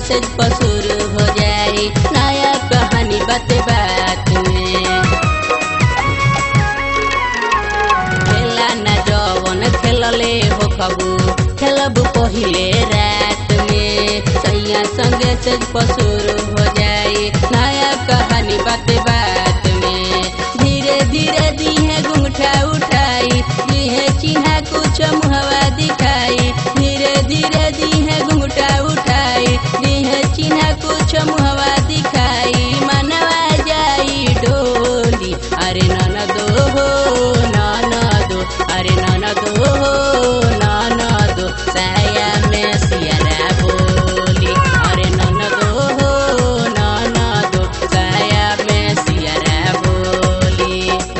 Message पर शुरू हो जाई नया कहानी बात बात में। खेला ना जवन खेलले हो कबू खेलब पहिले रात में। सैया संगे सेज पर शुरू हो जाई नया कहानी बात बात में। धीरे धीरे दीहे घुंघटा उठाई दीहे चिन्हा कुछ मुहवा दिखाई। धीरे धीरे दीहे घुंघटा उठाई दीहे चिन्हा कुछ मुहवा दिखाई। मनवा जाई डोली अरे ननदो हो ननदो अरे ननदो हो ननदो साया में सियारा बोली अरे ननदो हो ननदो साया में सियारा बोली।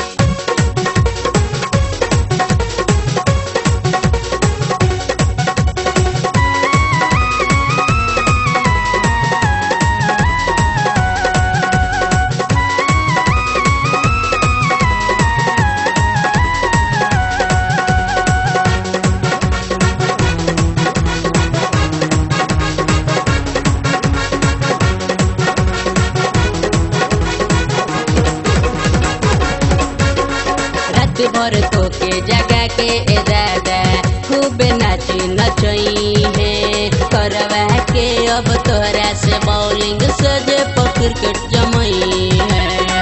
रात भर तो के जगा के ए दादा खूब नाची नचई है करवा के अब तोहरा से बॉलिंग सजे पर क्रिकेट जमई है।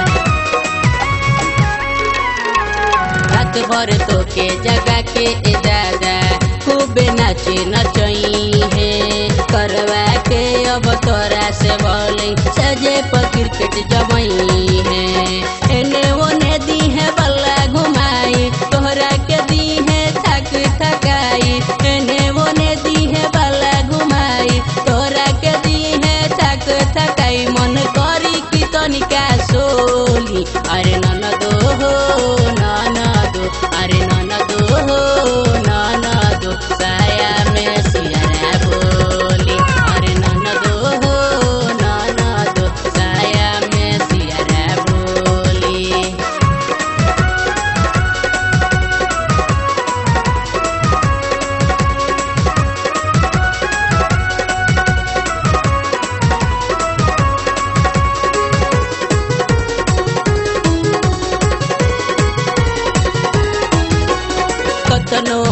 रात भर तो के जगा के ए दादा खूब नाची नचई है करवा के अब तोहरा से बॉलिंग सजे पर क्रिकेट जमई है। एने ओने दी है बल्ला घुमाई तोहरा के दी है थक थकाई। एने ओने दी है बल्ला घुमाई तोहरा के दी है थक थकाई। मन करी की तनिका सोली अरे ननदो हो ननदो अरे ननदो हो ननदो साया में सियारा बोली अरे ननदो हो ननदो साया में सियारा बोली। कतनो